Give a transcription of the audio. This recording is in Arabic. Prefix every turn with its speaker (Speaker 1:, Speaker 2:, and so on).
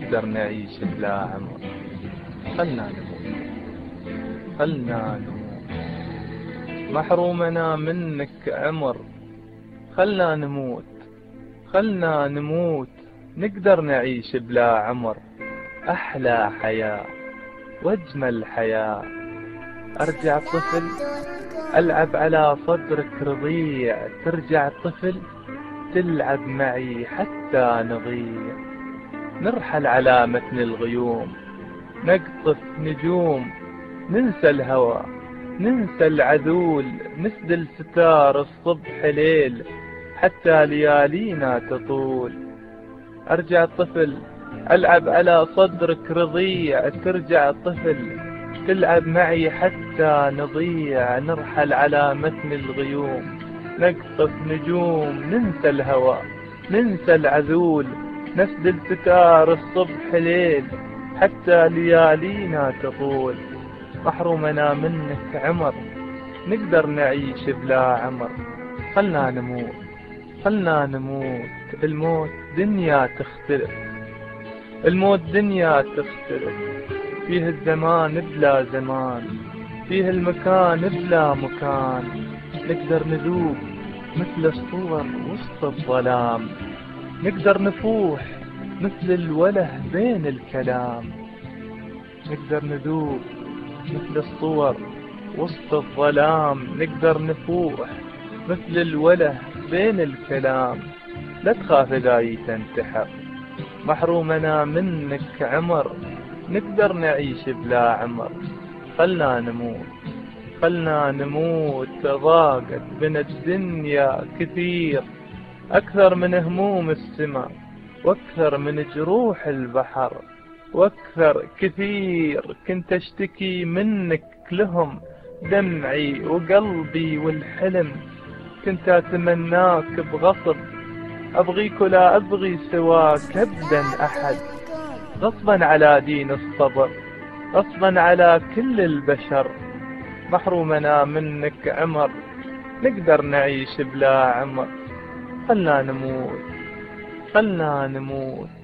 Speaker 1: نقدر نعيش بلا عمر. خلنا نموت، خلنا نموت، محرومنا منك عمر. خلنا نموت، خلنا نموت، نقدر نعيش بلا عمر. أحلى حياة وأجمل حياة، أرجع طفل ألعب على صدرك رضيع. ترجع طفل تلعب معي حتى نضيع. نرحل على متن الغيوم، نقطف نجوم، ننسى الهوى، ننسى العذول. نسدل ستار الصبح ليل حتى ليالينا تطول. أرجع طفل ألعب على صدرك رضيع. ترجع طفل تلعب معي حتى نضيع. نرحل على متن الغيوم، نقطف نجوم، ننسى الهوى، ننسى العذول. نسدل ستار الصبح ليل حتى ليالينا تطول. محرومنا منك عمر، نقدر نعيش بلا عمر. خلنا نموت، خلنا نموت، الموت دنيا تختلف، الموت دنيا تختلف. فيه الزمان بلا زمان، فيه المكان بلا مكان. نقدر نذوب مثل الصور وسط الظلام، نقدر نفوح مثل الوله بين الكلام. نقدر نذوب مثل الصور وسط الظلام، نقدر نفوح مثل الوله بين الكلام. لا تخاف إذا تنتحر، محرومنا منك عمر. نقدر نعيش بلا عمر. خلنا نموت، خلنا نموت، ضاقت بنا الدنيا كثير، أكثر من هموم السماء وأكثر من جروح البحر. وأكثر كثير كنت أشتكي منك لهم، دمعي وقلبي والحلم. كنت أتمناك بغصب، أبغيك ولا أبغي سواك أبدا أحد. غصبا على دين الصبر، غصبا على كل البشر. محرومنا منك عمر، نقدر نعيش بلا عمر. خلنا نموت، خلنا نموت.